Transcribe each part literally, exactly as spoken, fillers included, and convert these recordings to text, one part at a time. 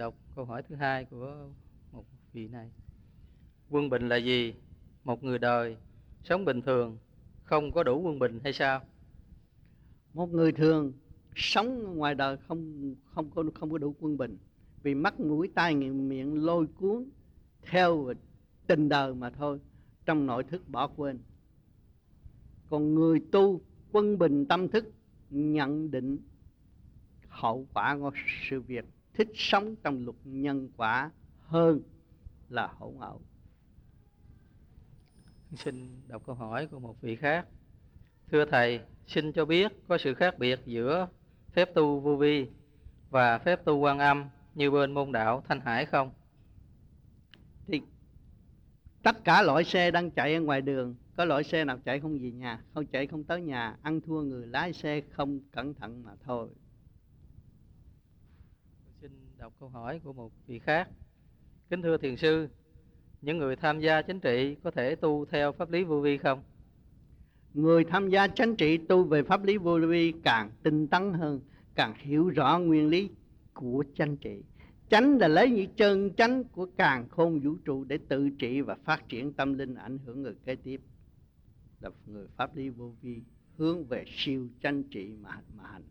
đọc câu hỏi thứ hai của một vị này. Quân bình là gì? Một người đời sống bình thường không có đủ quân bình hay sao? Một người thường sống ngoài đời không không có không có đủ quân bình, vì mắt mũi tai miệng lôi cuốn theo tình đời mà thôi, trong nội thức bỏ quên. Còn người tu quân bình tâm thức, nhận định hậu quả của sự việc, thích sống trong luật nhân quả hơn là hỗn ẩu. Xin đọc câu hỏi của một vị khác. Thưa Thầy, xin cho biết có sự khác biệt giữa phép tu vô vi và phép tu Quan Âm như bên môn đạo Thanh Hải không? Thì tất cả loại xe đang chạy ở ngoài đường, có loại xe nào chạy không về nhà, không chạy không tới nhà, ăn thua người lái xe không cẩn thận mà thôi. Xin đọc câu hỏi của một vị khác. Kính thưa Thiền sư, những người tham gia chính trị có thể tu theo pháp lý vô vi không? Người tham gia chánh trị tu về pháp lý vô vi càng tinh tấn hơn, càng hiểu rõ nguyên lý của chánh trị. Chánh là lấy những chân chánh của càn khôn vũ trụ để tự trị và phát triển tâm linh, ảnh hưởng người kế tiếp. Là người pháp lý vô vi hướng về siêu chánh trị mà, mà hành.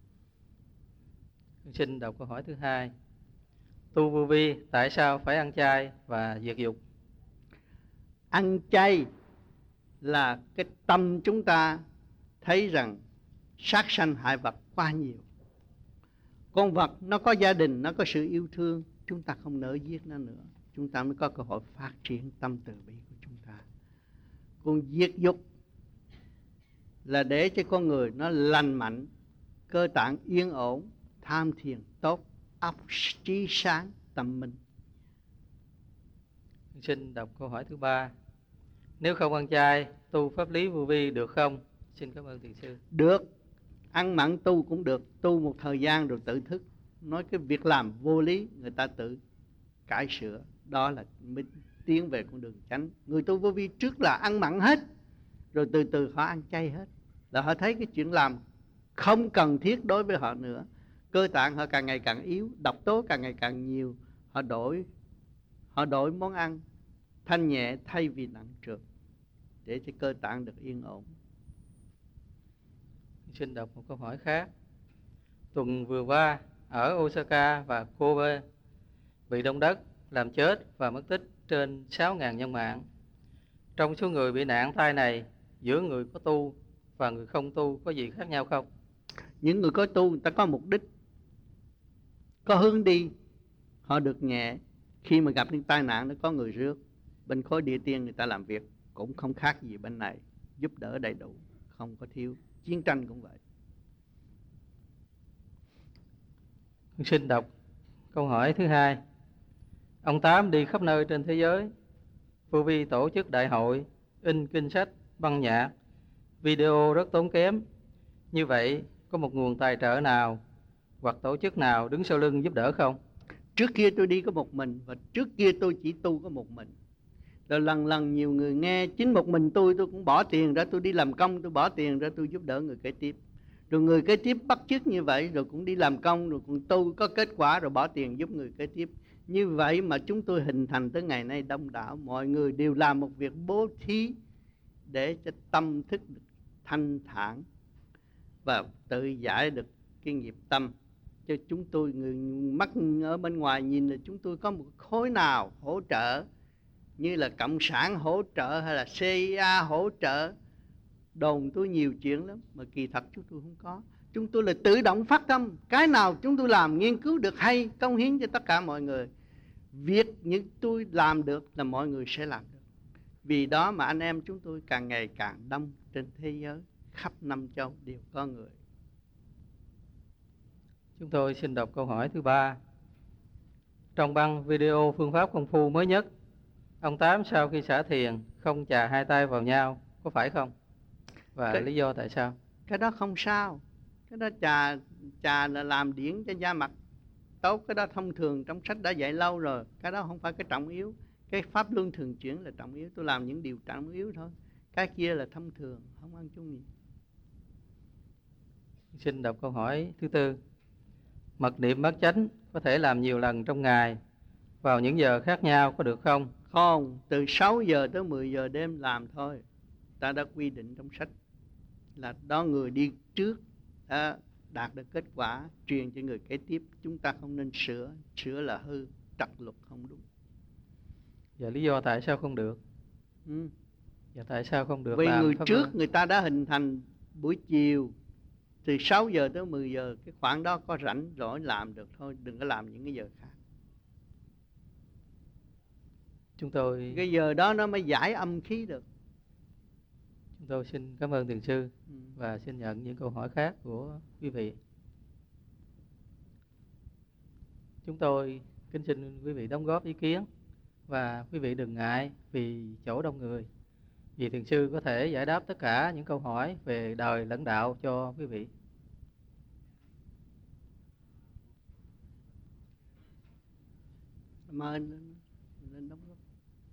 Xin đọc câu hỏi thứ hai. Tu vô vi tại sao phải ăn chay và diệt dục? Ăn chay là cái tâm chúng ta thấy rằng sát sanh hại vật quá nhiều. Con vật nó có gia đình, nó có sự yêu thương, chúng ta không nỡ giết nó nữa, chúng ta mới có cơ hội phát triển tâm từ bi của chúng ta. Còn diệt dục là để cho con người nó lành mạnh, cơ tạng yên ổn, tham thiền tốt, óc trí sáng, tâm minh. Xin đọc câu hỏi thứ ba. Nếu không ăn chay, tu pháp lý vô vi được không? Xin cảm ơn Thiền sư. Được, ăn mặn tu cũng được, tu một thời gian rồi tự thức. Nói cái việc làm vô lý, người ta tự cải sửa, đó là mới tiến về con đường chánh. Người tu vô vi trước là ăn mặn hết, rồi từ từ họ ăn chay hết, là họ thấy cái chuyện làm không cần thiết đối với họ nữa. Cơ tạng họ càng ngày càng yếu, độc tố càng ngày càng nhiều, họ đổi họ đổi món ăn thanh nhẹ thay vì nặng trược để cho cơ tạng được yên ổn. Xin đọc một câu hỏi khác. Tuần vừa qua ở Osaka và Kobe bị động đất làm chết và mất tích trên sáu nghìn nhân mạng. Trong số người bị nạn tai này, giữa người có tu và người không tu có gì khác nhau không? Những người có tu người ta có mục đích, có hướng đi, họ được nhẹ. Khi mà gặp những tai nạn nó có người rước. Bên khối địa tiên người ta làm việc cũng không khác gì bên này, giúp đỡ đầy đủ, không có thiếu. Chiến tranh cũng vậy. Xin đọc câu hỏi thứ hai. Ông Tám đi khắp nơi trên thế giới, vô vi tổ chức đại hội, in kinh sách, băng nhạc, video rất tốn kém. Như vậy có một nguồn tài trợ nào hoặc tổ chức nào đứng sau lưng giúp đỡ không? Trước kia tôi đi có một mình, và trước kia tôi chỉ tu có một mình. Rồi lần lần nhiều người nghe, chính một mình tôi tôi cũng bỏ tiền ra, tôi đi làm công, tôi bỏ tiền ra tôi giúp đỡ người kế tiếp. Rồi người kế tiếp bắt chước như vậy, rồi cũng đi làm công, rồi cũng tu có kết quả, rồi bỏ tiền giúp người kế tiếp. Như vậy mà chúng tôi hình thành tới ngày nay đông đảo, mọi người đều làm một việc bố thí để cho tâm thức được thanh thản và tự giải được cái nghiệp tâm. Cho chúng tôi, người mắt ở bên ngoài nhìn là chúng tôi có một khối nào hỗ trợ, như là Cộng sản hỗ trợ hay là xê i a hỗ trợ. Đồn tôi nhiều chuyện lắm, mà kỳ thật chúng tôi không có. Chúng tôi là tự động phát tâm, cái nào chúng tôi làm nghiên cứu được hay, cống hiến cho tất cả mọi người. Việc những tôi làm được là mọi người sẽ làm được. Vì đó mà anh em chúng tôi càng ngày càng đông trên thế giới, khắp năm châu đều có người. Chúng tôi xin đọc câu hỏi thứ ba. Trong băng video phương pháp công phu mới nhất, ông Tám sau khi xả thiền không chà hai tay vào nhau, có phải không? Và cái, lý do tại sao? Cái đó không sao. Cái đó chà, chà là làm điển cho da mặt tốt. Cái đó thông thường trong sách đã dạy lâu rồi. Cái đó không phải cái trọng yếu. Cái pháp luân thường chuyển là trọng yếu. Tôi làm những điều trọng yếu thôi. Cái kia là thông thường, không ăn chung gì. Xin đọc câu hỏi thứ tư. Mật niệm bát chánh có thể làm nhiều lần trong ngày vào những giờ khác nhau có được không? Không, từ sáu giờ tới mười giờ đêm làm thôi. Ta đã quy định trong sách là đó người đi trước đã đạt được kết quả truyền cho người kế tiếp. Chúng ta không nên sửa, sửa là hư, trật luật không đúng. Và lý do tại sao không được? Ừ. Và tại sao không được Vì làm người pháp trước luân? người ta đã hình thành buổi chiều từ sáu giờ tới mười giờ, cái khoảng đó có rảnh rỗi làm được thôi, đừng có làm những cái giờ khác. Chúng tôi Cái giờ đó nó mới giải âm khí được. Chúng tôi xin cảm ơn thiền sư Ừ. và xin nhận những câu hỏi khác của quý vị. Chúng tôi kính xin quý vị đóng góp ý kiến và quý vị đừng ngại vì chỗ đông người, vì thiền sư có thể giải đáp tất cả những câu hỏi về đời lẫn đạo cho quý vị. Mời lên, lên đóng góp.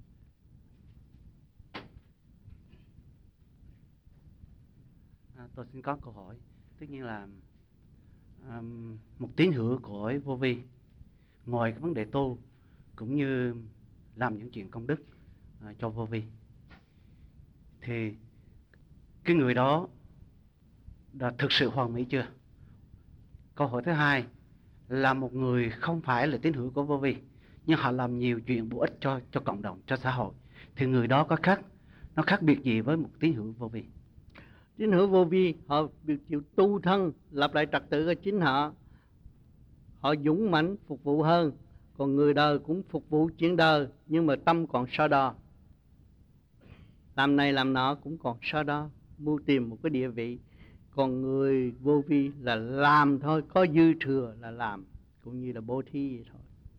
À, tôi xin có câu hỏi. Tất nhiên là um, một tín hữu của vô vi, ngoài cái vấn đề tu cũng như làm những chuyện công đức uh, cho vô vi, thì cái người đó đã thực sự hoàn mỹ chưa? Câu hỏi thứ hai là một người không phải là tín hữu của vô vi nhưng họ làm nhiều chuyện bổ ích cho cho cộng đồng, cho xã hội, thì người đó có khác nó khác biệt gì với một tín hữu vô vi? Tín hữu vô vi họ được chịu tu thân, lập lại trật tự cho chính họ, họ dũng mãnh phục vụ hơn. Còn người đời cũng phục vụ chuyện đời, nhưng mà tâm còn so đo, làm này làm nọ cũng còn so đo, mưu tìm một cái địa vị. Còn người vô vi là làm thôi, có dư thừa là làm, cũng như là bố thí vậy thôi.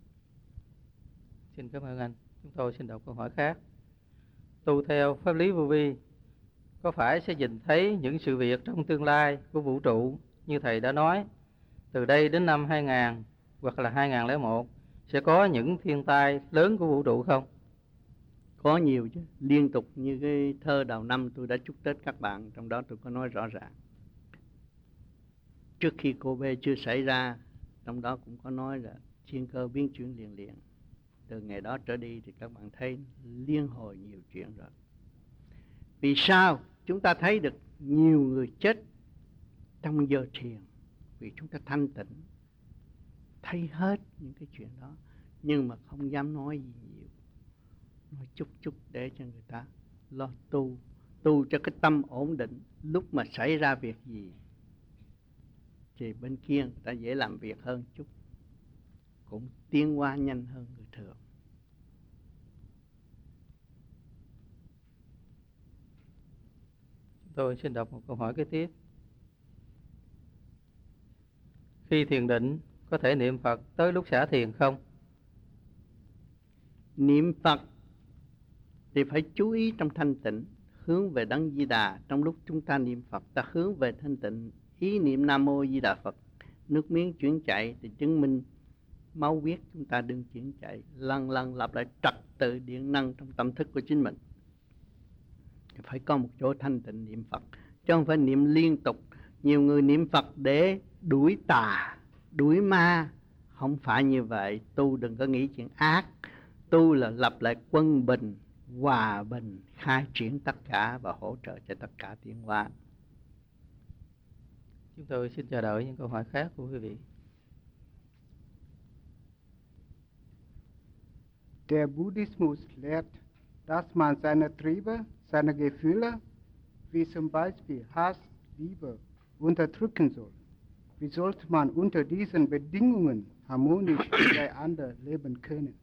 Xin cảm ơn anh. Chúng tôi xin đọc câu hỏi khác. Tu theo pháp lý vô vi có phải sẽ nhìn thấy những sự việc trong tương lai của vũ trụ như thầy đã nói, từ đây đến năm hai nghìn hoặc là hai nghìn không trăm lẻ một sẽ có những thiên tai lớn của vũ trụ không? Có nhiều chứ, liên tục như cái thơ đầu năm tôi đã chúc Tết các bạn, trong đó tôi có nói rõ ràng. Trước khi Kobe chưa xảy ra, trong đó cũng có nói là thiên cơ biến chuyển liền liền. Từ ngày đó trở đi thì các bạn thấy liên hồi nhiều chuyện rồi. Vì sao chúng ta thấy được nhiều người chết trong giờ thiền? Vì chúng ta thanh tịnh, thấy hết những cái chuyện đó, nhưng mà không dám nói gì nhiều, nói chút chút để cho người ta lo tu, tu cho cái tâm ổn định. Lúc mà xảy ra việc gì thì bên kia người ta dễ làm việc hơn chút, cũng tiến hóa nhanh hơn người thường. Tôi xin đọc một câu hỏi kế tiếp. Khi thiền định có thể niệm Phật tới lúc xả thiền không? Niệm Phật thì phải chú ý trong thanh tịnh, hướng về Đấng Di Đà. Trong lúc chúng ta niệm Phật, ta hướng về thanh tịnh, ý niệm Nam Mô Di Đà Phật. Nước miếng chuyển chạy thì chứng minh máu huyết chúng ta đừng chuyển chạy. Lần lần lặp lại trật tự điện năng trong tâm thức của chính mình. Phải có một chỗ thanh tịnh niệm Phật, chứ không phải niệm liên tục. Nhiều người niệm Phật để đuổi tà, đuổi ma. Không phải như vậy. Tu đừng có nghĩ chuyện ác. Tu là lập lại quân bình, hòa bình, khai triển tất cả và hỗ trợ cho tất cả tiến hóa. Chúng tôi xin chờ đợi những câu hỏi khác của quý vị. Der Buddhismus lehrt, dass man seine Triebe, seine Gefühle, wie zum Beispiel Hass, Liebe, unterdrücken soll. Wie sollte man unter diesen Bedingungen harmonisch miteinander leben können?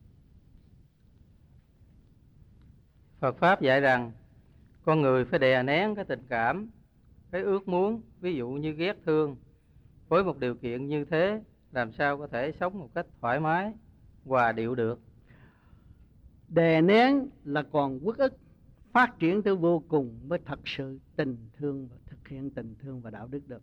Phật Pháp dạy rằng con người phải đè nén cái tình cảm, cái ước muốn, ví dụ như ghét thương. Với một điều kiện như thế, làm sao có thể sống một cách thoải mái, hòa điệu được? Đè nén là còn uất ức, phát triển tới vô cùng mới thật sự tình thương và thực hiện tình thương và đạo đức được.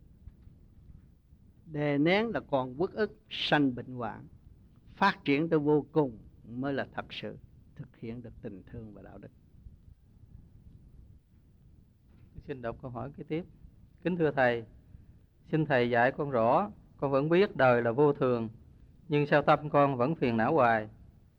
Đè nén là còn uất ức, sanh bệnh hoạn, phát triển tới vô cùng mới là thật sự thực hiện được tình thương và đạo đức. Xin đọc câu hỏi kế tiếp. Kính thưa Thầy, xin Thầy dạy con rõ, con vẫn biết đời là vô thường, nhưng sao tâm con vẫn phiền não hoài?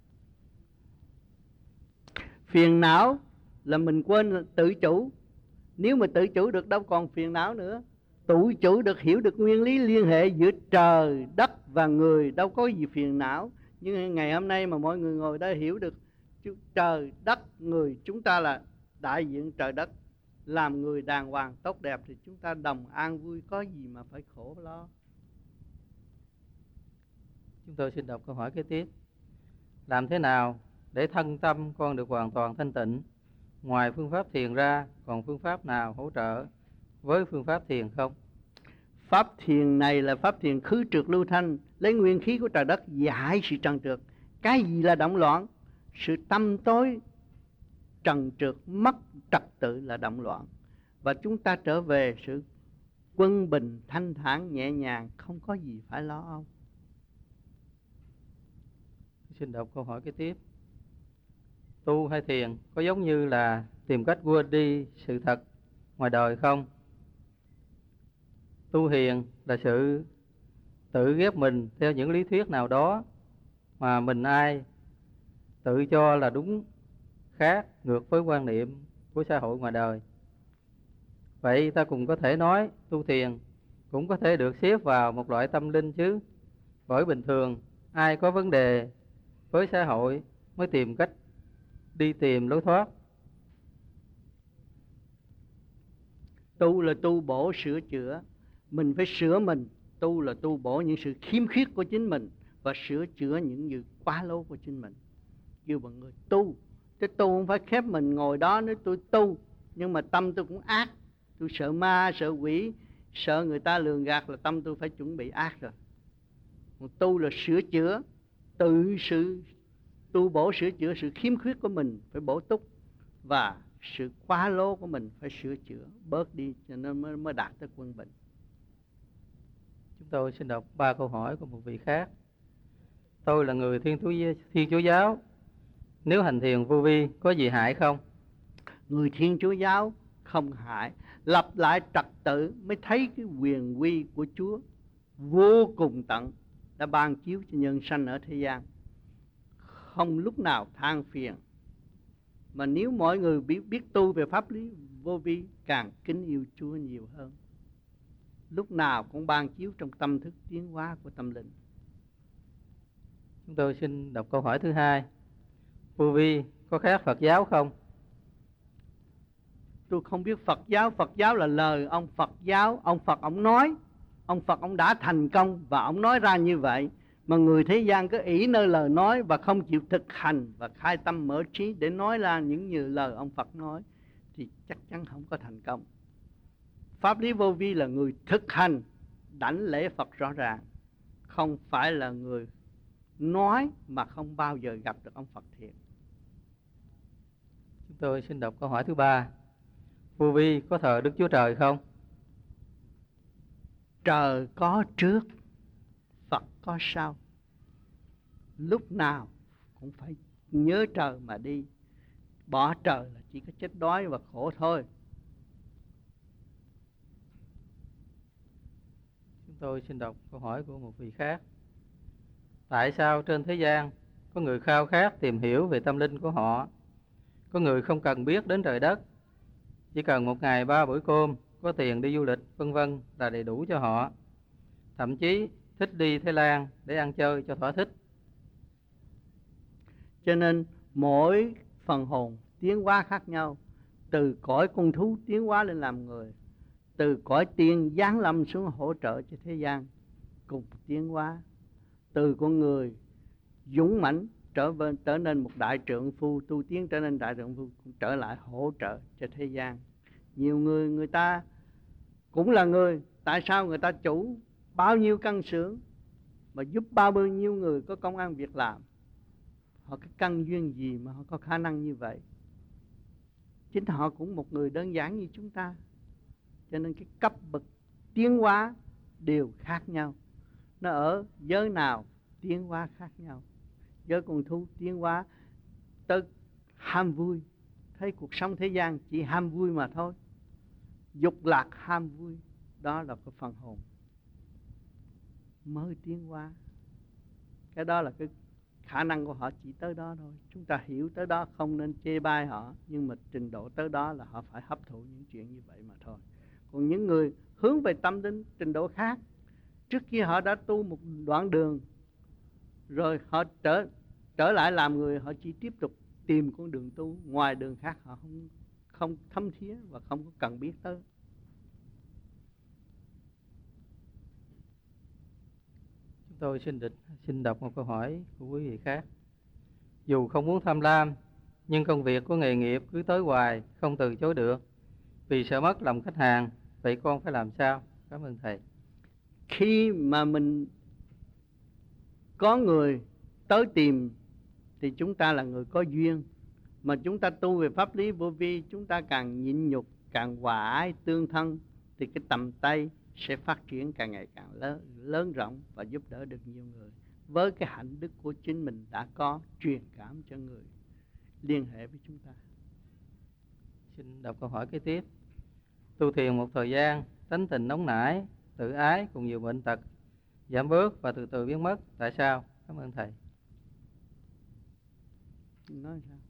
Phiền não là mình quên tự chủ. Nếu mà tự chủ được đâu còn phiền não nữa. Tự chủ được, hiểu được nguyên lý liên hệ giữa trời, đất và người, đâu có gì phiền não. Nhưng ngày hôm nay mà mọi người ngồi đây hiểu được trời, đất, người, chúng ta là đại diện trời đất, làm người đàng hoàng tốt đẹp thì chúng ta đồng an vui, có gì mà phải khổ lo. Chúng tôi xin đọc câu hỏi kế tiếp. Làm thế nào để thân tâm con được hoàn toàn thanh tịnh? Ngoài phương pháp thiền ra, còn phương pháp nào hỗ trợ với phương pháp thiền không? Pháp thiền này là pháp thiền khứ trượt lưu thanh, lấy nguyên khí của trời đất giải sự trần trượt. Cái gì là động loạn? Sự tâm tối trần trượt, mất trật tự là động loạn. Và chúng ta trở về sự quân bình, thanh thản, nhẹ nhàng, không có gì phải lo âu. Xin đọc câu hỏi kế tiếp. Tu hay thiền có giống như là tìm cách quên đi sự thật ngoài đời không? Tu hiền là sự tự ghép mình theo những lý thuyết nào đó mà mình ai tự cho là đúng, khác, ngược với quan niệm của xã hội ngoài đời. Vậy ta cũng có thể nói tu thiền cũng có thể được xếp vào một loại tâm linh chứ. Bởi bình thường ai có vấn đề với xã hội mới tìm cách đi tìm lối thoát. Tu là tu bổ sửa chữa. Mình phải sửa mình. Tu là tu bổ những sự khiếm khuyết của chính mình và sửa chữa những sự quá lố của chính mình. Kêu bằng người tu. Chứ tu không phải khép mình ngồi đó nói tôi tu, nhưng mà tâm tôi cũng ác. Tôi sợ ma, sợ quỷ, sợ người ta lường gạt là tâm tôi phải chuẩn bị ác rồi. Một tu là sửa chữa, tự sự tu bổ sửa chữa sự khiếm khuyết của mình phải bổ túc, và sự quá lố của mình phải sửa chữa bớt đi, cho nên mới, mới đạt tới quân bình. Chúng tôi xin đọc ba câu hỏi của một vị khác. Tôi là người Thiên Chúa, Thiên Chúa giáo. Nếu hành thiền vô vi có gì hại không? Người Thiên Chúa giáo không hại. Lập lại trật tự mới thấy cái quyền uy của Chúa vô cùng tận đã ban chiếu cho nhân sanh ở thế gian. Không lúc nào than phiền. Mà nếu mọi người biết, biết tu về pháp lý vô vi, càng kính yêu Chúa nhiều hơn. Lúc nào cũng ban chiếu trong tâm thức tiến hóa của tâm linh. Chúng tôi xin đọc câu hỏi thứ hai. Vô vi có khác Phật giáo không? Tôi không biết Phật giáo. Phật giáo là lời ông Phật giáo. Ông Phật ông nói. Ông Phật ông đã thành công và ông nói ra như vậy. Mà người thế gian cứ ỷ nơi lời nói và không chịu thực hành và khai tâm mở trí để nói ra những như lời ông Phật nói, thì chắc chắn không có thành công. Pháp lý vô vi là người thực hành đảnh lễ Phật rõ ràng, không phải là người nói mà không bao giờ gặp được ông Phật thiệt. Chúng tôi xin đọc câu hỏi thứ ba. Vô vi có thờ Đức Chúa Trời không? Trời có trước, Phật có sau. Lúc nào cũng phải nhớ trời mà đi. Bỏ trời là chỉ có chết đói và khổ thôi. Chúng tôi xin đọc câu hỏi của một vị khác. Tại sao trên thế gian có người khao khát tìm hiểu về tâm linh của họ? Có người không cần biết đến trời đất, chỉ cần một ngày ba bữa cơm, có tiền đi du lịch vân vân là đầy đủ cho họ. Thậm chí thích đi Thái Lan để ăn chơi cho thỏa thích. Cho nên mỗi phần hồn tiến hóa khác nhau. Từ cõi con thú tiến hóa lên làm người, từ cõi tiên giáng lâm xuống hỗ trợ cho thế gian cùng tiến hóa. Từ con người dũng mãnh trở về trở nên một đại trượng phu, tu tiến trở nên đại trượng phu, cũng trở lại hỗ trợ cho thế gian. Nhiều người người ta cũng là người, tại sao người ta chủ bao nhiêu căn xưởng mà giúp bao nhiêu người có công ăn việc làm? Họ cái căn duyên gì mà họ có khả năng như vậy? Chính họ cũng một người đơn giản như chúng ta. Cho nên cái cấp bậc tiến hóa đều khác nhau. Nó ở giới nào tiến hóa khác nhau. Giới con thú tiến hóa tới ham vui, thấy cuộc sống thế gian chỉ ham vui mà thôi. Dục lạc ham vui, đó là cái phần hồn mới tiến hóa. cái đó là cái khả năng của họ chỉ tới đó thôi. Chúng ta hiểu tới đó, không nên chê bai họ, nhưng mà trình độ tới đó là họ phải hấp thụ những chuyện như vậy mà thôi. Còn những người hướng về tâm linh trình độ khác, trước kia họ đã tu một đoạn đường rồi họ trở trở lại làm người, họ chỉ tiếp tục tìm con đường tu, ngoài đường khác họ không không thấm thía và không có cần biết tới. Chúng tôi xin địch xin đọc một câu hỏi của quý vị khác. Dù không muốn tham lam, nhưng công việc của nghề nghiệp cứ tới hoài, không từ chối được, vì sợ mất lòng khách hàng, vậy con phải làm sao? Cảm ơn thầy. Khi mà mình có người tới tìm thì chúng ta là người có duyên. Mà chúng ta tu về pháp lý vô vi, chúng ta càng nhịn nhục, càng hòa ái tương thân, thì cái tầm tay sẽ phát triển càng ngày càng lớn, lớn rộng và giúp đỡ được nhiều người. Với cái hạnh đức của chính mình đã có, truyền cảm cho người liên hệ với chúng ta. Xin đọc câu hỏi kế tiếp. Tu thiền một thời gian, tánh tình nóng nảy, tự ái cùng nhiều bệnh tật giảm bớt và từ từ biến mất. Tại sao? Cảm ơn thầy. Nói sao?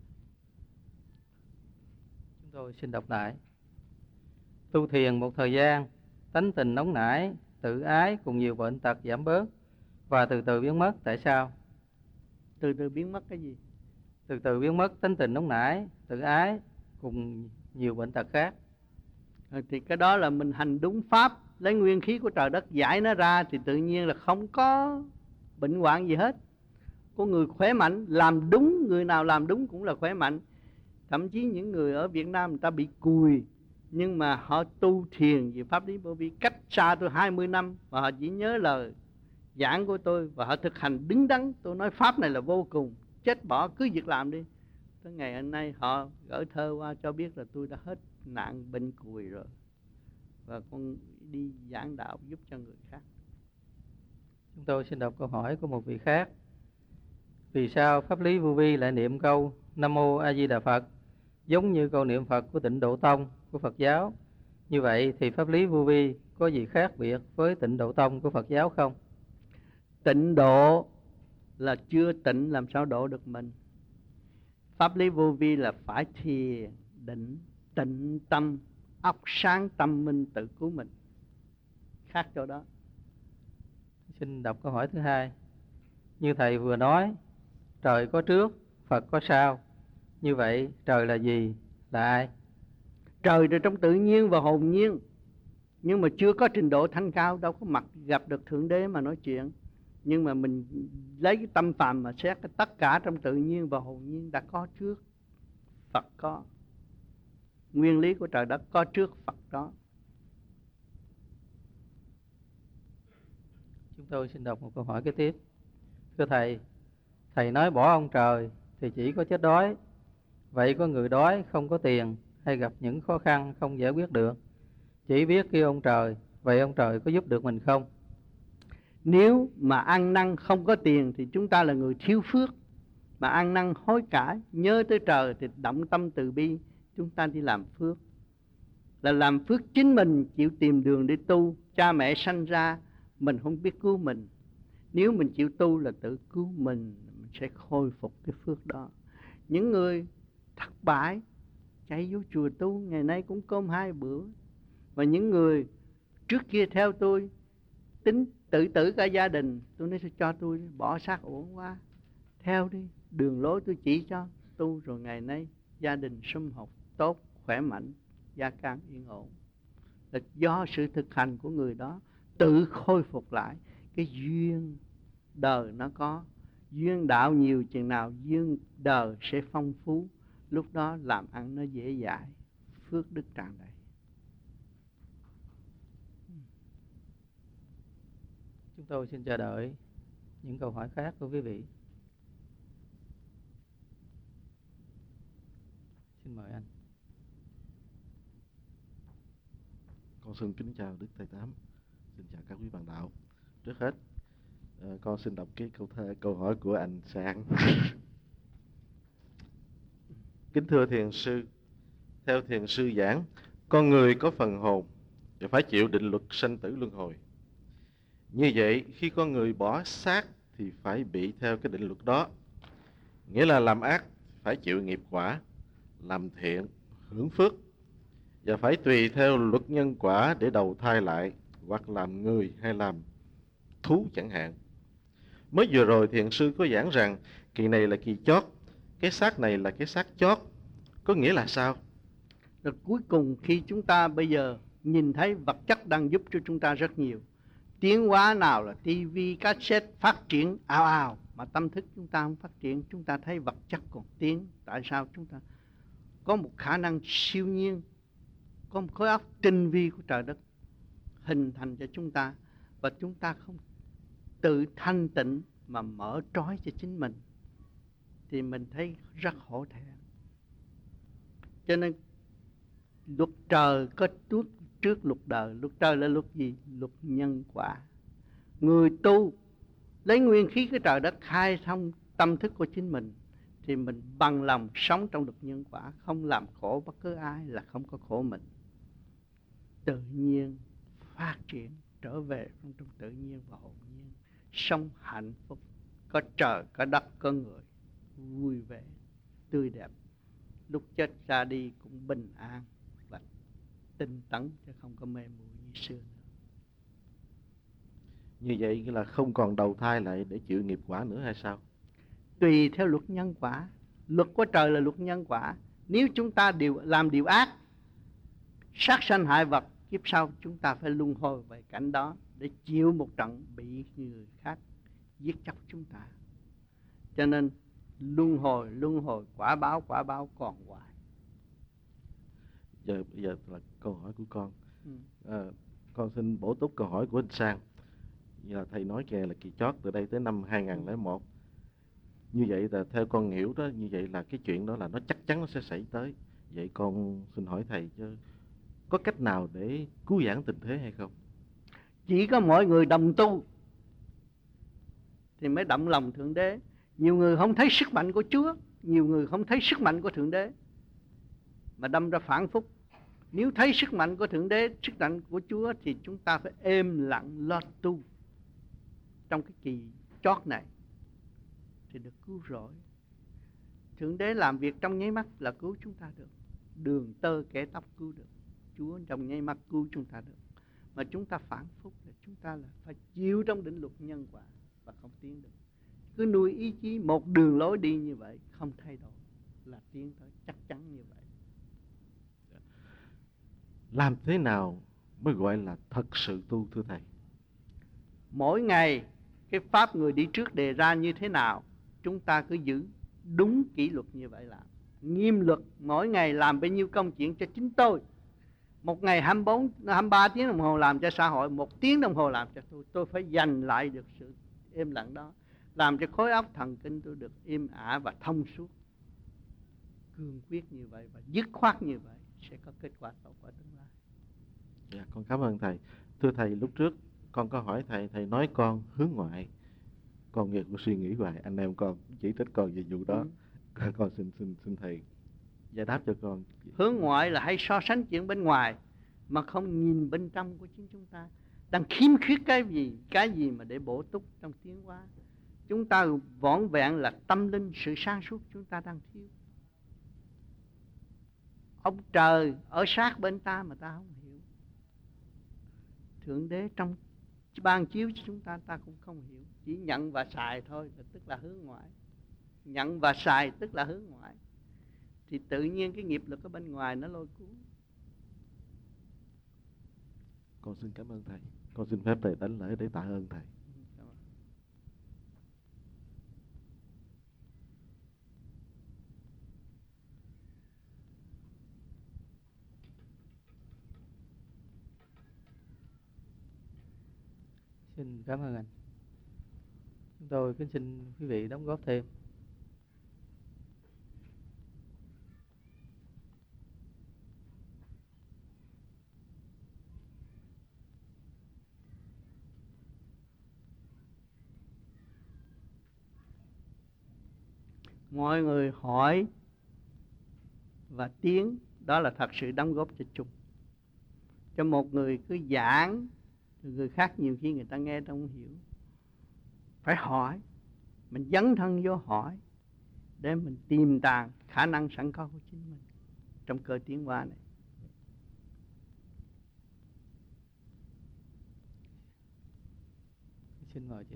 Chúng tôi xin đọc lại. Tu thiền một thời gian, tánh tình nóng nảy, tự ái cùng nhiều bệnh tật giảm bớt và từ từ biến mất. Tại sao? Từ từ biến mất cái gì? Từ từ biến mất tánh tình nóng nảy, tự ái cùng nhiều bệnh tật khác. À, thì cái đó là mình hành đúng pháp, lấy nguyên khí của trời đất giải nó ra, thì tự nhiên là không có bệnh hoạn gì hết. Có người khỏe mạnh, làm đúng, người nào làm đúng cũng là khỏe mạnh. Thậm chí những người ở Việt Nam người ta bị cùi, nhưng mà họ tu thiền về pháp lý vô vi, cách xa tôi hai mươi năm, và họ chỉ nhớ lời giảng của tôi và họ thực hành đứng đắn. Tôi nói pháp này là vô cùng, chết bỏ cứ việc làm đi. Tới ngày hôm nay họ gửi thơ qua cho biết là tôi đã hết nạn bệnh cùi rồi, và con đi giảng đạo giúp cho người khác. Chúng tôi xin đọc câu hỏi của một vị khác. Vì sao pháp lý vô vi lại niệm câu Nam Mô A Di Đà Phật giống như câu niệm Phật của Tịnh Độ Tông của Phật giáo? Như vậy thì pháp lý vô vi có gì khác biệt với Tịnh Độ Tông của Phật giáo không? Tịnh độ là chưa tịnh làm sao độ được mình. Pháp lý vô vi là phải thiền định, tịnh tâm, óc sáng tâm minh tự cứu mình. Khác chỗ đó. Xin đọc câu hỏi thứ hai. Như thầy vừa nói, trời có trước, Phật có sau. Như vậy trời là gì, là ai? Trời là trong tự nhiên và hồn nhiên, nhưng mà chưa có trình độ thanh cao, đâu có mặt gặp được Thượng Đế mà nói chuyện. Nhưng mà mình lấy cái tâm phàm mà xét, tất cả trong tự nhiên và hồn nhiên đã có trước. Phật có. Nguyên lý của trời đất có trước Phật đó. Chúng tôi xin đọc một câu hỏi kế tiếp. Thưa thầy, thầy nói bỏ ông trời thì chỉ có chết đói. Vậy có người đói không có tiền hay gặp những khó khăn không giải quyết được, chỉ biết kêu ông trời, vậy ông trời có giúp được mình không? Nếu mà ăn năn không có tiền thì chúng ta là người thiếu phước. Mà ăn năn hối cải, nhớ tới trời thì động tâm từ bi, chúng ta đi làm phước. Là làm phước chính mình chịu tìm đường để tu. Cha mẹ sanh ra mình không biết cứu mình, nếu mình chịu tu là tự cứu mình, mình sẽ khôi phục cái phước đó. Những người thất bại chạy vô chùa tu, ngày nay cũng cơm hai bữa. Và những người trước kia theo tôi tính tự tử cả gia đình, tôi nói cho tôi bỏ xác uổng quá, theo đi đường lối tôi chỉ cho tu, rồi ngày nay gia đình sum họp tốt, khỏe mạnh, gia can yên ổn. Là do sự thực hành của người đó tự khôi phục lại. Cái duyên đời nó có, duyên đạo nhiều chừng nào duyên đời sẽ phong phú, lúc đó làm ăn nó dễ dãi, phước đức tràn đầy. Chúng tôi xin chờ đợi những câu hỏi khác của quý vị. Xin mời anh. Con xin kính chào Đức Thầy Tám, xin chào các quý bạn đạo. Trước hết, uh, con xin đọc cái câu thơ, câu hỏi của anh Sang. Kính thưa thiền sư, theo thiền sư giảng, con người có phần hồn và phải chịu định luật sanh tử luân hồi. Như vậy, khi con người bỏ xác thì phải bị theo cái định luật đó. Nghĩa là làm ác phải chịu nghiệp quả, làm thiện hưởng phước, và phải tùy theo luật nhân quả để đầu thai lại, hoặc làm người hay làm thú chẳng hạn. Mới vừa rồi thiền sư có giảng rằng kỳ này là kỳ chót, cái xác này là cái xác chót. Có nghĩa là sao? Rồi cuối cùng khi chúng ta bây giờ nhìn thấy vật chất đang giúp cho chúng ta rất nhiều, tiến hóa nào là tivi, cassette phát triển ào ào, mà tâm thức chúng ta không phát triển. Chúng ta thấy vật chất còn tiến. Tại sao? Chúng ta có một khả năng siêu nhiên, có một khối óc tinh vi của trời đất hình thành cho chúng ta, và chúng ta không tự thanh tịnh mà mở trói cho chính mình, thì mình thấy rất hổ thẹn. Cho nên luật trời có trước, trước luật đời. Luật trời là luật gì? Luật nhân quả. Người tu lấy nguyên khí của trời đất khai thông tâm thức của chính mình, thì mình bằng lòng sống trong luật nhân quả, không làm khổ bất cứ ai, là không có khổ mình. Tự nhiên phát triển trở về trong, trong tự nhiên và hồn nhiên, sống hạnh phúc, có trời, có đất, có người, vui vẻ, tươi đẹp. Lúc chết ra đi cũng bình an và tinh tấn, chứ không có mê muội như xưa nữa. Như vậy là không còn đầu thai lại để chịu nghiệp quả nữa hay sao? Tùy theo luật nhân quả. Luật của trời là luật nhân quả. Nếu chúng ta điều, làm điều ác, sát sanh hại vật, kiếp sau chúng ta phải luân hồi về cảnh đó để chịu một trận bị người khác giết chóc chúng ta. Cho nên luân hồi, luân hồi, quả báo, quả báo còn hoài. Giờ bây giờ là câu hỏi của con. Ừ. À, con xin bổ túc câu hỏi của anh Sang. Như là thầy nói kìa là kỳ chót từ đây tới năm hai không không một. Như vậy là theo con hiểu đó, như vậy là cái chuyện đó là nó chắc chắn nó sẽ xảy tới. Vậy con xin hỏi thầy chứ có cách nào để cứu vãn tình thế hay không? Chỉ có mọi người đồng tu thì mới động lòng Thượng Đế. Nhiều người không thấy sức mạnh của Chúa, nhiều người không thấy sức mạnh của Thượng Đế, mà đâm ra phản phúc. Nếu thấy sức mạnh của Thượng Đế, sức mạnh của Chúa, thì chúng ta phải êm lặng lo tu trong cái kỳ chót này thì được cứu rỗi. Thượng Đế làm việc trong nháy mắt là cứu chúng ta được. Đường tơ kẻ tóc cứu được, Chúa trong nháy mắt cứu chúng ta được. Mà chúng ta phản phúc là chúng ta là phải chịu trong định luật nhân quả và không tiến được. Cứ nuôi ý chí một đường lối đi như vậy, không thay đổi là tiến tới, chắc chắn như vậy. Làm thế nào mới gọi là thật sự tu thưa thầy? Mỗi ngày cái pháp người đi trước đề ra như thế nào, chúng ta cứ giữ đúng kỷ luật như vậy làm. Nghiêm luật, mỗi ngày làm bao nhiêu công chuyện cho chính tôi. Một ngày hai mươi bốn, hai mươi ba tiếng đồng hồ làm cho xã hội, một tiếng đồng hồ làm cho tôi. Tôi phải dành lại được sự im lặng đó, làm cho khối óc thần kinh tôi được im ả và thông suốt. Cương quyết như vậy và dứt khoát như vậy sẽ có kết quả tốt ở tương lai. Dạ, con cảm ơn thầy. Thưa thầy, lúc trước con có hỏi thầy, thầy nói con hướng ngoại. Con nghe con suy nghĩ hoài, anh em con chỉ trích con về vụ đó. Ừ. Con xin xin xin thầy giải đáp cho con. Hướng ngoại là hay so sánh chuyện bên ngoài mà không nhìn bên trong của chính chúng ta. Đang khiếm khuyết cái gì, cái gì mà để bổ túc trong tiến hóa. Chúng ta vỏn vẹn là tâm linh, sự sáng suốt chúng ta đang thiếu. Ông trời ở sát bên ta mà ta không hiểu. Thượng Đế trong ban chiếu cho chúng ta, ta cũng không hiểu. Chỉ nhận và xài thôi, tức là hướng ngoại. Nhận và xài tức là hướng ngoại. Thì tự nhiên cái nghiệp lực ở bên ngoài nó lôi cuốn. Con xin cảm ơn thầy. Con xin phép thầy đánh lễ để tạ ơn thầy. Xin cảm ơn anh. Chúng tôi kính xin quý vị đóng góp thêm. Mọi người hỏi và tiến, đó là thật sự đóng góp cho chung. Cho một người cứ giảng, người khác nhiều khi người ta nghe không hiểu. phải hỏi, mình dấn thân vô hỏi để mình tìm tàng khả năng sẵn có của chính mình trong cơ tiến hóa này. Xin mời chị.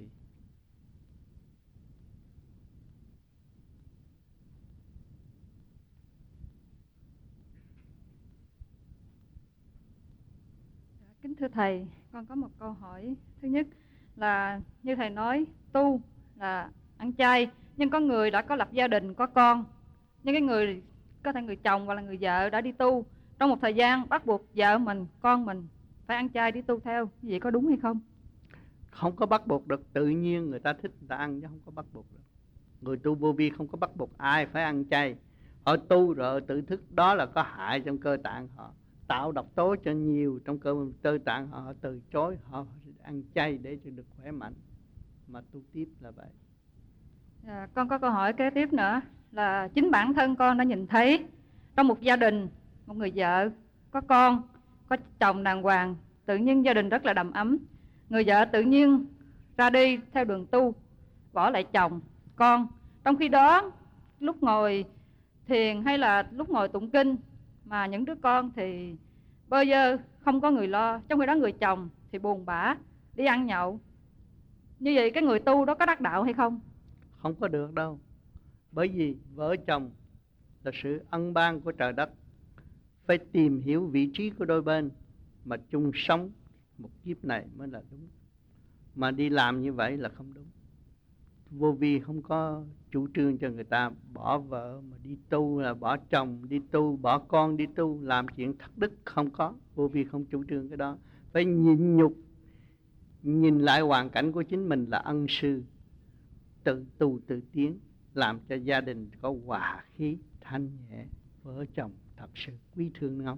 Kính thưa Thầy, con có một câu hỏi. Thứ nhất là như Thầy nói, tu là ăn chay, nhưng có người đã có lập gia đình, có con. Nhưng cái người, có thể người chồng hoặc là người vợ đã đi tu, trong một thời gian bắt buộc vợ mình, con mình phải ăn chay đi tu theo. Như vậy có đúng hay không? Không có bắt buộc được, tự nhiên người ta thích người ta ăn chứ không có bắt buộc được. Người tu vô vi không có bắt buộc ai phải ăn chay. Họ tu rồi tự thức đó là có hại trong cơ tạng họ, tạo độc tố cho nhiều trong cơ cơ tạng họ, họ từ chối, họ ăn chay để cho được khỏe mạnh mà tu tiếp là vậy. À, con có câu hỏi kế tiếp nữa là chính bản thân con đã nhìn thấy trong một gia đình, một người vợ có con, có chồng đàng hoàng, tự nhiên gia đình rất là đầm ấm. Người vợ tự nhiên ra đi theo đường tu, bỏ lại chồng, con. Trong khi đó lúc ngồi thiền hay là lúc ngồi tụng kinh mà những đứa con thì bơ vơ, không có người lo. Trong khi đó người chồng thì buồn bã, đi ăn nhậu. Như vậy cái người tu đó có đắc đạo hay không? Không có được đâu. Bởi vì vợ chồng là sự ân ban của trời đất, phải tìm hiểu vị trí của đôi bên mà chung sống một kiếp này mới là đúng. Mà đi làm như vậy là không đúng. Vô vi không có chủ trương cho người ta bỏ vợ mà đi tu, là bỏ chồng đi tu, bỏ con đi tu, làm chuyện thất đức, không có. Vô vi không chủ trương cái đó. Phải nhịn nhục, nhìn lại hoàn cảnh của chính mình là ân sư, tự tu tự tiến, làm cho gia đình có hòa khí, thanh nhẹ, vợ chồng thật sự quý thương nhau.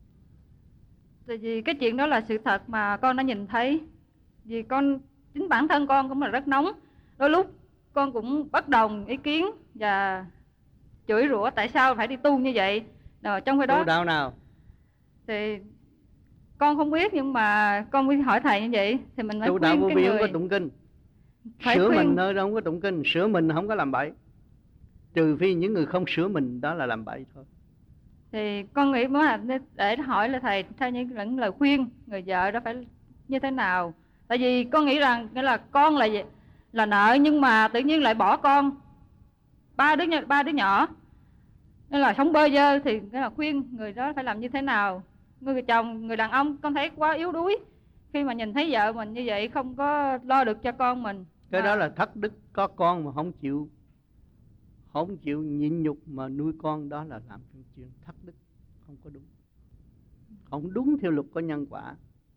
Tại vì cái chuyện đó là sự thật mà con đã nhìn thấy. Vì con, chính bản thân con cũng là rất nóng. Đôi lúc con cũng bất đồng ý kiến và chửi rủa tại sao phải đi tu như vậy. Rồi trong khi đó Tu đạo nào? Thì con không biết, nhưng mà con mới hỏi thầy như vậy thì mình phải tu đạo khuyên vô cái vi người không có tụng kinh. Sửa khuyên... mình nơi đó không có tụng kinh, sửa mình không có làm bậy. Trừ phi những người không sửa mình đó là làm bậy thôi. Thì con nghĩ muốn là để hỏi là thầy theo những những lời khuyên người vợ đó phải như thế nào. Tại vì con nghĩ rằng nghĩa là con là là nợ, nhưng mà tự nhiên lại bỏ con ba đứa ba đứa nhỏ, nên là sống bơ vơ, thì nghĩa là khuyên người đó phải làm như thế nào. Người chồng, người đàn ông con thấy quá yếu đuối khi mà nhìn thấy vợ mình như vậy không có lo được cho con mình. Cái mà... đó là thất đức. Có con mà không chịu không chịu nhịn nhục mà nuôi con, đó là làm chuyện thất đức, không có đúng, không đúng theo luật của nhân quả,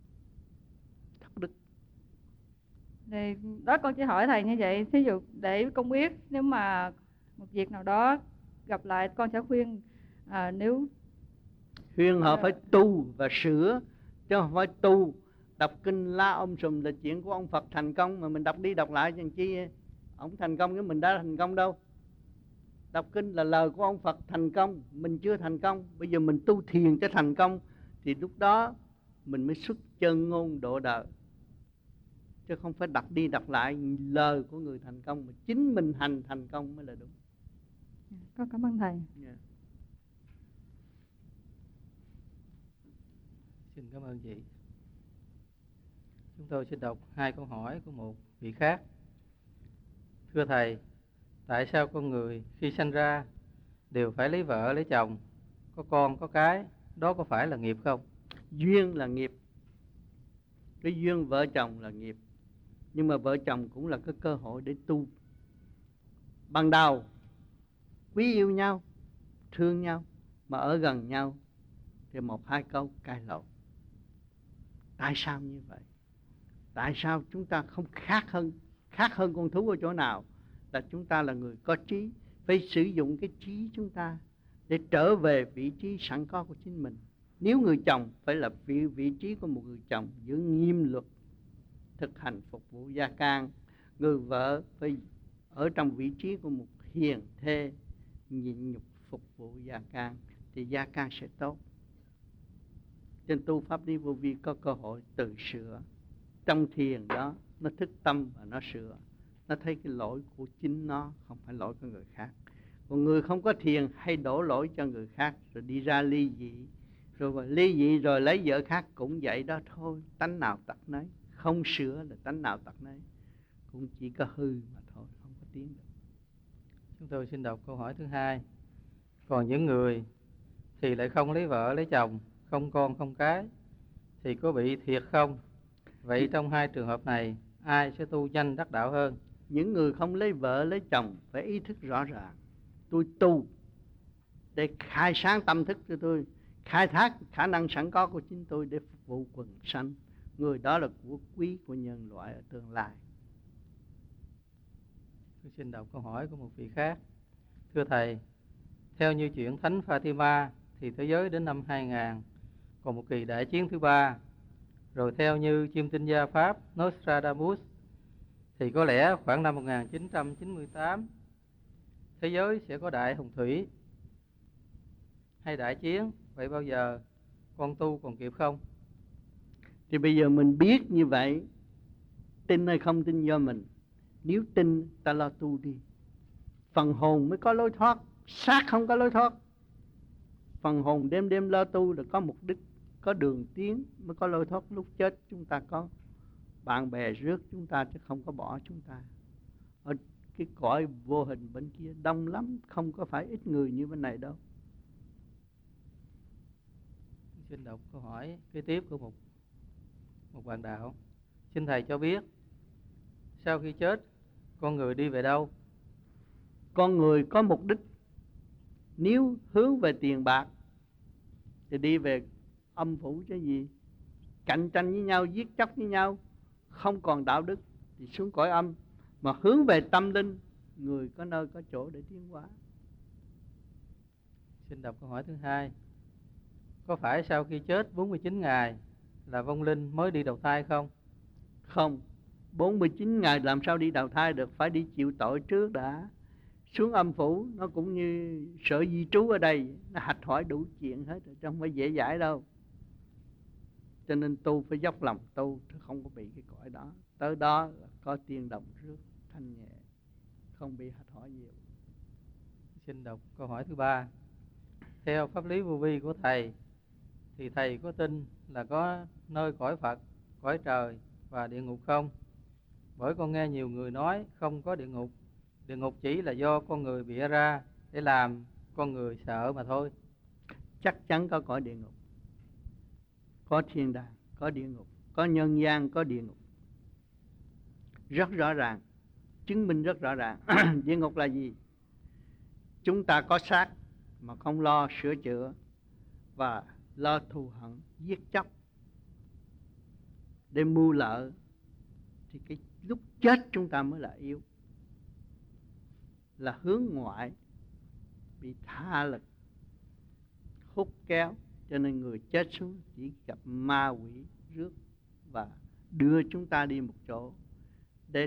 thất đức. Thì đó con chỉ hỏi thầy như vậy, thí dụ để con biết nếu mà một việc nào đó gặp lại con sẽ khuyên. À, nếu khuyên họ phải tu và sửa, chứ không phải tu đọc kinh la om sùm là chuyện của ông Phật thành công mà mình đọc đi đọc lại chẳng chi ông thành công, cái mình đã thành công đâu. Đọc kinh là lời của ông Phật thành công, mình chưa thành công. Bây giờ mình tu thiền cho thành công thì lúc đó mình mới xuất chân ngôn độ đời, chứ không phải đọc đi đọc lại lời của người thành công, mà chính mình hành thành công mới là đúng. Con cảm ơn thầy. Yeah. Xin cảm ơn chị. Chúng tôi xin đọc hai câu hỏi của một vị khác. Thưa thầy, tại sao con người khi sanh ra đều phải lấy vợ, lấy chồng, có con, có cái, đó có phải là nghiệp không? Duyên là nghiệp. Cái duyên vợ chồng là nghiệp. Nhưng mà vợ chồng cũng là cái cơ hội để tu. Ban đầu quý yêu nhau, thương nhau, mà ở gần nhau thì một hai câu cãi lộn. Tại sao như vậy? Tại sao chúng ta không khác hơn khác hơn con thú ở chỗ nào? Là chúng ta là người có trí, phải sử dụng cái trí chúng ta để trở về vị trí sẵn có của chính mình. Nếu người chồng phải là vị, vị trí của một người chồng giữ nghiêm luật, thực hành phục vụ gia can. Người vợ phải ở trong vị trí của một hiền thê, nhịn nhục phục vụ gia can, thì gia can sẽ tốt. Trên tu pháp lý vô vi có cơ hội tự sửa. Trong thiền đó nó thức tâm và nó sửa. nó thấy cái lỗi của chính nó, không phải lỗi của người khác. Còn người không có thiền hay đổ lỗi cho người khác, rồi đi ra ly dị, rồi ly dị rồi lấy vợ khác cũng vậy đó thôi. Tánh nào tật nấy, không sửa là tánh nào tật nấy, cũng chỉ có hư mà thôi, không có tiến được. Chúng tôi xin đọc câu hỏi thứ hai. Còn những người thì lại không lấy vợ lấy chồng, không con không cái, thì có bị thiệt không? Vậy trong hai trường hợp này, ai sẽ tu nhanh đắc đạo hơn? Những người không lấy vợ lấy chồng phải ý thức rõ ràng, tôi tu để khai sáng tâm thức cho tôi, khai thác khả năng sẵn có của chính tôi để phục vụ quần sanh. Người đó là của quý của nhân loại ở tương lai. Tôi xin đọc câu hỏi của một vị khác. Thưa Thầy, theo như chuyện Thánh Fatima thì thế giới đến năm hai nghìn còn một kỳ đại chiến thứ ba. Rồi theo như chiêm tinh gia Pháp Nostradamus thì có lẽ khoảng năm một nghìn chín trăm chín mươi tám thế giới sẽ có đại hồng thủy hay đại chiến. Vậy bao giờ con tu còn kịp không? Thì bây giờ mình biết như vậy, tin hay không tin do mình. Nếu tin, ta lo tu đi. Phần hồn mới có lối thoát, xác không có lối thoát. Phần hồn đêm đêm lo tu là có mục đích, có đường tiến mới có lối thoát. Lúc chết chúng ta có bạn bè rước chúng ta chứ không có bỏ chúng ta. Ở cái cõi vô hình bên kia đông lắm, không có phải ít người như bên này đâu. Xin đọc câu hỏi kế tiếp của một một bạn đạo. Xin Thầy cho biết, sau khi chết, con người đi về đâu? Con người có mục đích. Nếu hướng về tiền bạc thì đi về âm phủ chứ gì. Cạnh tranh với nhau, giết chóc với nhau, không còn đạo đức thì xuống cõi âm. Mà hướng về tâm linh, người có nơi có chỗ để tiến hóa. Xin đọc câu hỏi thứ hai. Có phải sau khi chết bốn mươi chín ngày là vong linh mới đi đầu thai không? Không, bốn mươi chín ngày làm sao đi đầu thai được, phải đi chịu tội trước đã. Xuống âm phủ nó cũng như sở di trú ở đây, nó hạch hỏi đủ chuyện hết, chứ không phải dễ dãi đâu. Cho nên tu phải dốc lòng tu, không có bị cái cõi đó. Tới đó là có tiên đồng rước, thanh nhẹ, không bị hạch hỏi nhiều. Xin đọc câu hỏi thứ ba. Theo pháp lý vô vi của Thầy, thì Thầy có tin là có nơi cõi Phật, cõi trời và địa ngục không? Bởi con nghe nhiều người nói không có địa ngục. Địa ngục chỉ là do con người bịa ra để làm con người sợ mà thôi. Chắc chắn có cõi địa ngục. Có thiên đàng, có địa ngục. Có nhân gian, có địa ngục. Rất rõ ràng, chứng minh rất rõ ràng. Địa ngục là gì? Chúng ta có xác mà không lo sửa chữa và lo thù hận, giết chóc để mưu lợi, thì cái lúc chết chúng ta mới là yếu, là hướng ngoại, bị tha lực hút kéo. Cho nên người chết xuống chỉ gặp ma quỷ rước và đưa chúng ta đi một chỗ để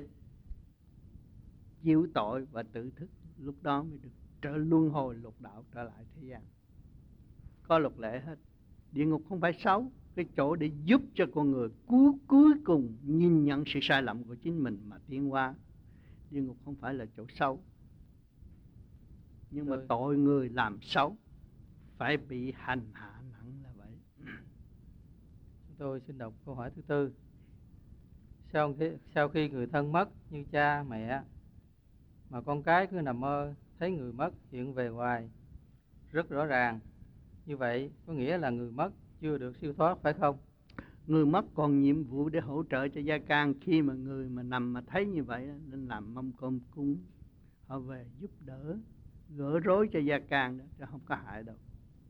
chịu tội và tự thức. Lúc đó mới được trở luân hồi lục đạo trở lại thế gian. Có luật lệ hết. Địa ngục không phải xấu, cái chỗ để giúp cho con người cuối cuối cùng nhìn nhận sự sai lầm của chính mình mà tiến hóa. Địa ngục không phải là chỗ xấu, nhưng mà tội người làm xấu phải bị hành hạ nặng là vậy. Chúng tôi xin đọc câu hỏi thứ tư. Sau khi, sau khi người thân mất như cha, mẹ, mà con cái cứ nằm mơ thấy người mất hiện về hoài rất rõ ràng, như vậy có nghĩa là người mất chưa được siêu thoát phải không? Người mất còn nhiệm vụ để hỗ trợ cho gia can. Khi mà người mà nằm mà thấy như vậy nên làm mâm cơm cúng, họ về giúp đỡ, gỡ rối cho gia can đó, chứ không có hại đâu.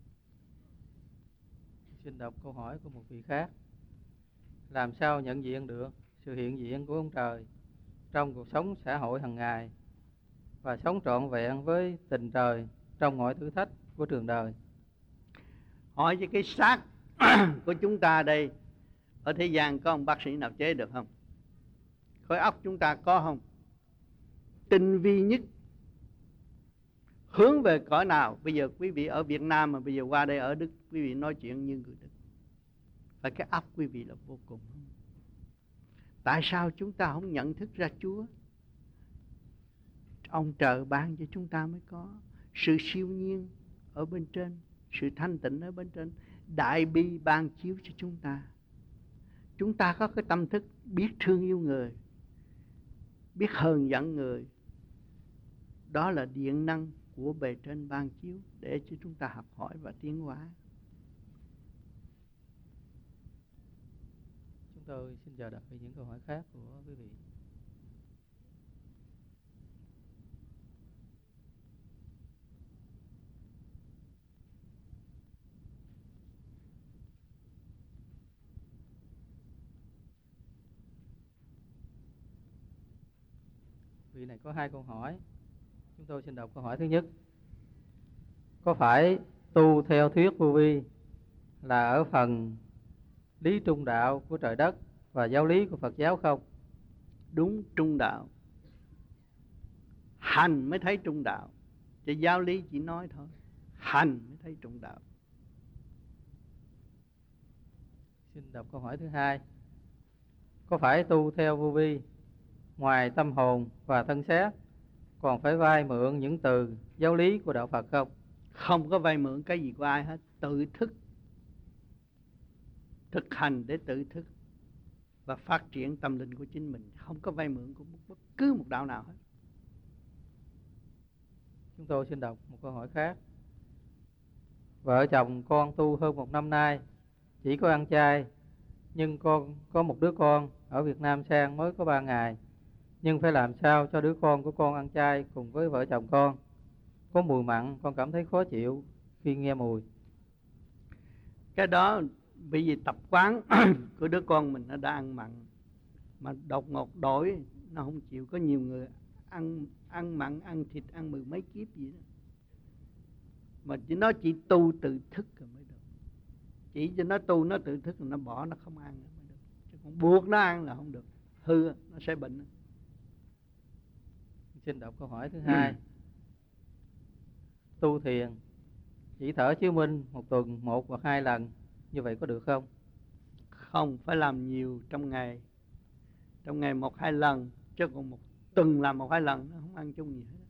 Xin đọc câu hỏi của một vị khác. Làm sao nhận diện được sự hiện diện của ông trời trong cuộc sống xã hội hàng ngày và sống trọn vẹn với tình trời trong mọi thử thách của trường đời? Hỏi cho cái xác của chúng ta đây, ở thế gian có ông bác sĩ nào chế được không? Khối óc chúng ta có không? Tinh vi nhất hướng về cõi nào? Bây giờ quý vị ở Việt Nam mà bây giờ qua đây ở Đức, quý vị nói chuyện như người Đức, phải cái óc quý vị là vô cùng. Tại sao chúng ta không nhận thức ra Chúa? ông trời ban cho chúng ta mới có. Sự siêu nhiên ở bên trên, sự thanh tịnh ở bên trên, đại bi ban chiếu cho chúng ta. Chúng ta có cái tâm thức biết thương yêu người, biết hờn giận người. Đó là điện năng của bề trên ban chiếu để cho chúng ta học hỏi và tiến hóa. Chúng tôi xin chờ đợi những câu hỏi khác của quý vị. Vị này có hai câu hỏi. Chúng tôi xin đọc câu hỏi thứ nhất. Có phải tu theo thuyết vô vi là ở phần lý trung đạo của trời đất và giáo lý của Phật giáo không? Đúng, trung đạo. Hành mới thấy trung đạo, chứ giáo lý chỉ nói thôi. Hành mới thấy trung đạo. Xin đọc câu hỏi thứ hai. Có phải tu theo vô vi, ngoài tâm hồn và thân xác, còn phải vay mượn những từ giáo lý của đạo Phật không? Không có vay mượn cái gì của ai hết. Tự thức, thực hành để tự thức và phát triển tâm linh của chính mình. Không có vay mượn của bất cứ một đạo nào hết. Chúng tôi xin đọc một câu hỏi khác. Vợ chồng con tu hơn một năm nay, chỉ có ăn chay, nhưng con có một đứa con ở Việt Nam sang mới có ba ngày. Nhưng phải làm sao cho đứa con của con ăn chay cùng với vợ chồng con? Có mùi mặn, con cảm thấy khó chịu khi nghe mùi. Cái đó bởi vì tập quán của đứa con mình nó đã ăn mặn, mà đột ngột đổi nó không chịu. Có nhiều người ăn ăn mặn, ăn thịt, ăn mười mấy kiếp gì đó, mà chỉ nó chỉ tu tự thức rồi mới được. Chỉ cho nó tu, nó tự thức rồi nó bỏ, nó không ăn nữa mới được. Chứ còn buộc nó ăn là không được, hư nó sẽ bệnh. Xin đọc câu hỏi thứ hai. Tu thiền chỉ thở chiếu minh một tuần một hoặc hai lần, như vậy có được không? Không, phải làm nhiều trong ngày. Trong ngày một hai lần, chứ còn một tuần làm một hai lần nó không ăn chung gì hết.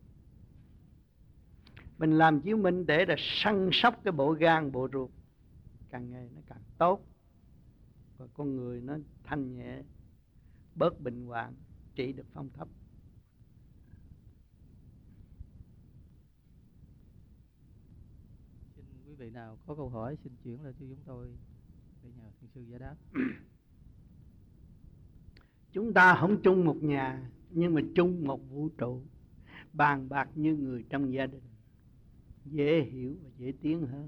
Mình làm chiếu minh để là săn sóc cái bộ gan, bộ ruột, càng ngày nó càng tốt, và con người nó thanh nhẹ, bớt bệnh hoạn, trị được phong thấp. Xin quý vị nào có câu hỏi xin chuyển lên cho chúng tôi để nhờ thiền sư giải đáp. Chúng ta không chung một nhà, nhưng mà chung một vũ trụ, bàn bạc như người trong gia đình, dễ hiểu và dễ tiến hơn.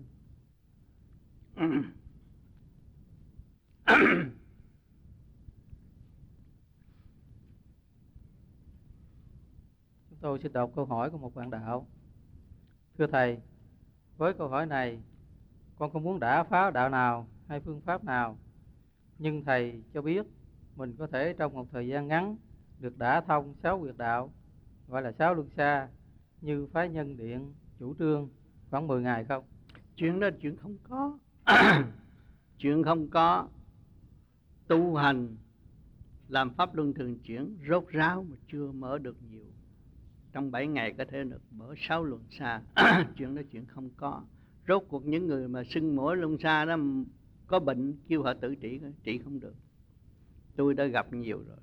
Chúng tôi xin đọc câu hỏi của một bạn đạo. Thưa Thầy, với câu hỏi này, con không muốn đả phá đạo nào hay phương pháp nào, nhưng Thầy cho biết mình có thể trong một thời gian ngắn được đả thông sáu huyệt đạo, gọi là sáu luân xa, như phái Nhân Điện chủ trương, khoảng mười ngày không? Chuyện đó chuyện không có. Chuyện không có. Tu hành làm pháp luân thường chuyển rốt ráo mà chưa mở được nhiều. Trong bảy ngày có thể được mở sáu luân xa. Chuyện đó chuyện không có. Rốt cuộc những người mà xưng mỗi luân xa đó có bệnh kêu họ tự trị, trị không được. Tôi đã gặp nhiều rồi.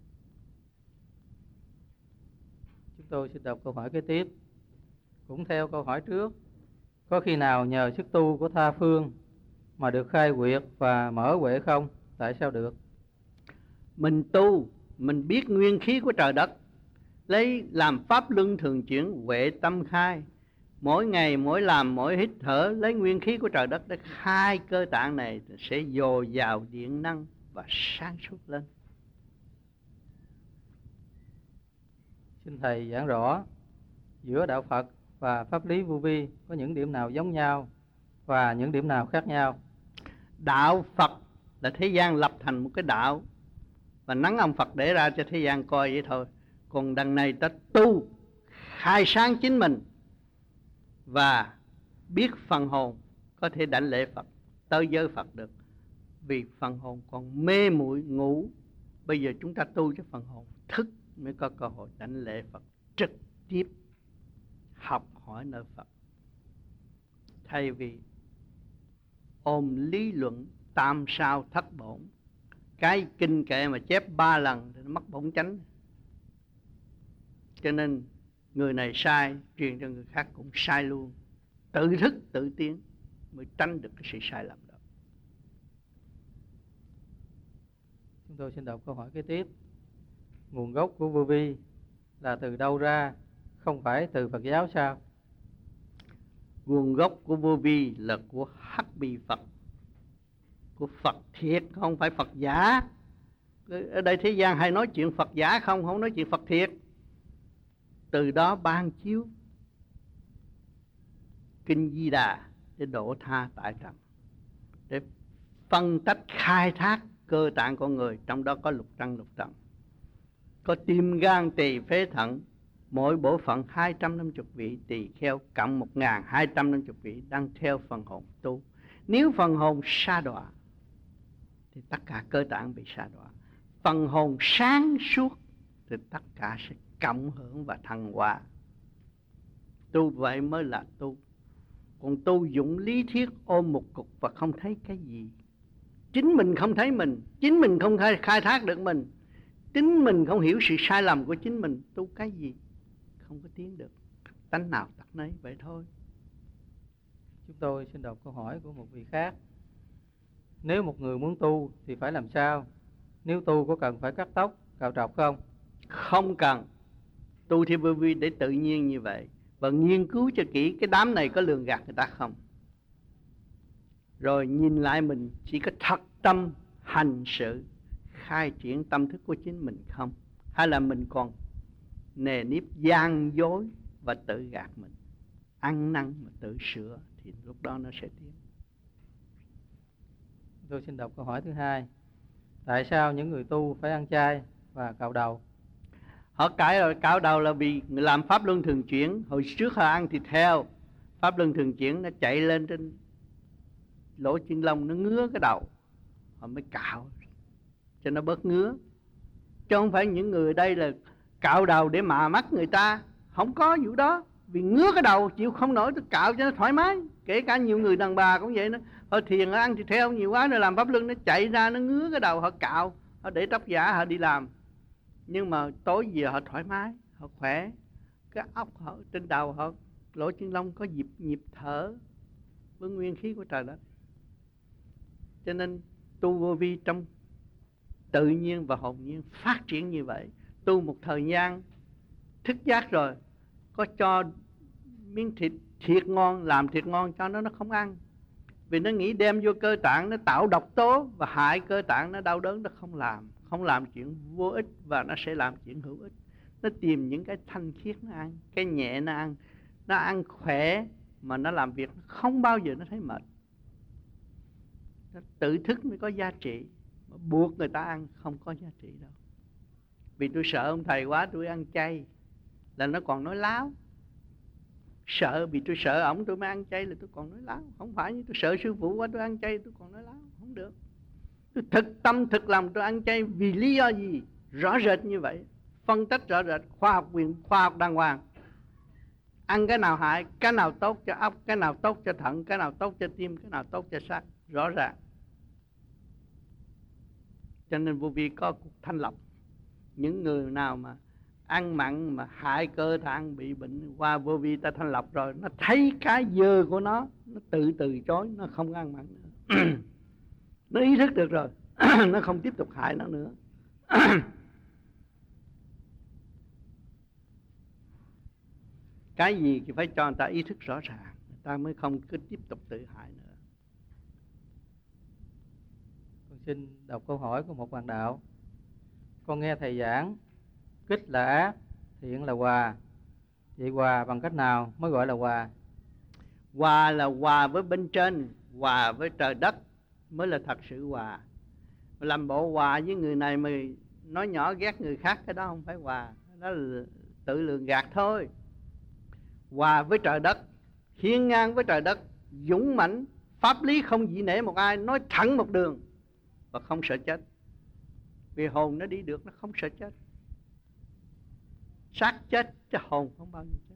Chúng tôi xin đọc câu hỏi kế tiếp. Cũng theo câu hỏi trước, có khi nào nhờ sức tu của tha phương mà được khai huyệt và mở huệ không? Tại sao được? Mình tu, mình biết nguyên khí của trời đất, lấy làm pháp luân thường chuyển, huệ tâm khai. Mỗi ngày, mỗi làm, mỗi hít thở, lấy nguyên khí của trời đất để khai cơ tạng này, sẽ dồi dào điện năng và sáng suốt lên. Xin Thầy giảng rõ giữa đạo Phật và pháp lý vô vi có những điểm nào giống nhau và những điểm nào khác nhau? Đạo Phật là thế gian lập thành một cái đạo, và nắng ông Phật để ra cho thế gian coi vậy thôi. Còn đằng này ta tu khai sáng chính mình và biết phần hồn có thể đảnh lễ Phật, tới giới Phật được. Vì phần hồn còn mê muội ngủ. Bây giờ chúng ta tu cho phần hồn thức mới có cơ hội đảnh lễ Phật trực tiếp học hỏi nơi Phật, thay vì ôm lý luận tam sao thất bổn. Cái kinh kệ mà chép ba lần thì nó mất bổn chánh. Cho nên người này sai, truyền cho người khác cũng sai luôn. Tự thức tự tiến mới tránh được cái sự sai lầm đó. Chúng tôi xin đọc câu hỏi kế tiếp. Nguồn gốc của vô vi là từ đâu ra, không phải từ Phật giáo sao? Nguồn gốc của vô vi là của Hắc Bì Phật, của Phật thiệt, không phải Phật giả. Ở đây thế gian hay nói chuyện Phật giả không, không nói chuyện Phật thiệt. Từ đó ban chiếu Kinh Di Đà để độ tha tại trần, để phân tách khai thác cơ tạng con người. Trong đó có lục trần lục trần, có tim gan tỳ phế thận, mỗi bộ phận hai trăm năm mươi vị tỳ kheo, cộng một nghìn hai trăm năm mươi vị đang theo phần hồn tu. Nếu phần hồn sa đọa thì tất cả cơ tạng bị sa đọa. Phần hồn sáng suốt thì tất cả sẽ cộng hưởng và thăng hoa. Tu vậy mới là tu. Còn tu dụng lý thuyết ôm một cục và không thấy cái gì. Chính mình không thấy mình, chính mình không khai, khai thác được mình, chính mình không hiểu sự sai lầm của chính mình, tu cái gì? Không có tiến được. Tánh nào tật nấy vậy thôi. Chúng tôi xin đọc câu hỏi của một vị khác. Nếu một người muốn tu thì phải làm sao? Nếu tu có cần phải cắt tóc, cạo trọc không? Không cần. Tu theo vô vi để tự nhiên như vậy, và nghiên cứu cho kỹ cái đám này có lường gạt người ta không. Rồi nhìn lại mình chỉ có thật tâm hành sự, khai triển tâm thức của chính mình không? Hay là mình còn nề nếp gian dối và tự gạt mình, ăn năn mà tự sửa, thì lúc đó nó sẽ tiến. Tôi xin đọc câu hỏi thứ hai. Tại sao những người tu phải ăn chay và cạo đầu? Họ cải rồi cạo đầu là vì làm pháp luân thường chuyển. Hồi trước họ ăn thịt heo, pháp luân thường chuyển nó chạy lên trên lỗ chân lông, nó ngứa cái đầu, họ mới cạo cho nó bớt ngứa. Chứ không phải những người ở đây là cạo đầu để mạ mắt người ta, không có vụ đó. Vì ngứa cái đầu chịu không nổi, tôi cạo cho nó thoải mái. Kể cả nhiều người đàn bà cũng vậy đó. Họ thiền, họ ăn thịt heo nhiều quá, rồi làm pháp luân nó chạy ra, nó ngứa cái đầu, họ cạo. Họ để tóc giả, họ đi làm. Nhưng mà tối về họ thoải mái, họ khỏe. Cái óc họ trên đầu họ, lỗ chân lông có nhịp nhịp thở với nguyên khí của trời đất. Cho nên tu vô vi trong tự nhiên và hồn nhiên phát triển như vậy. Tu một thời gian thức giác rồi, có cho miếng thịt thiệt ngon, làm thiệt ngon cho nó, nó không ăn. Vì nó nghĩ đem vô cơ tạng nó tạo độc tố và hại cơ tạng, nó đau đớn, nó không làm. Không làm chuyện vô ích và nó sẽ làm chuyện hữu ích. Nó tìm những cái thanh khiết nó ăn, cái nhẹ nó ăn. Nó ăn khỏe mà nó làm việc không bao giờ nó thấy mệt. Nó tự thức mới có giá trị. Mà buộc người ta ăn không có giá trị đâu. Vì tôi sợ ông thầy quá, tôi ăn chay là nó còn nói láo. Sợ, vì tôi sợ ổng tôi mới ăn chay là tôi còn nói láo. Không phải như tôi sợ sư phụ quá tôi ăn chay tôi còn nói láo. Không được. Tôi thực tâm thực lòng tôi ăn chay vì lý do gì? Rõ rệt như vậy. Phân tích rõ rệt, khoa học quyền, khoa học đàng hoàng. Ăn cái nào hại, cái nào tốt cho óc, cái nào tốt cho thận, cái nào tốt cho tim, cái nào tốt cho xác. Rõ ràng. Cho nên vô vi có cuộc thanh lọc. Những người nào mà ăn mặn mà hại cơ tạng bị bệnh, qua vô vi ta thanh lọc rồi, nó thấy cái dơ của nó, nó tự từ chối, nó không ăn mặn nữa. Nó ý thức được rồi, nó không tiếp tục hại nó nữa. Cái gì thì phải cho người ta ý thức rõ ràng, người ta mới không cứ tiếp tục tự hại nữa. Con xin đọc câu hỏi của một bạn đạo. Con nghe thầy giảng kích là ác, thiện là hòa. Vậy hòa bằng cách nào mới gọi là hòa? Hòa là hòa với bên trên, hòa với trời đất mới là thật sự hòa. Làm bộ hòa với người này mà nói nhỏ ghét người khác, cái đó không phải hòa. Đó là tự lường gạt thôi. Hòa với trời đất, hiên ngang với trời đất, dũng mãnh, pháp lý không dị nể một ai, nói thẳng một đường và không sợ chết. Vì hồn nó đi được, nó không sợ chết. xác chết chứ hồn không bao giờ chết.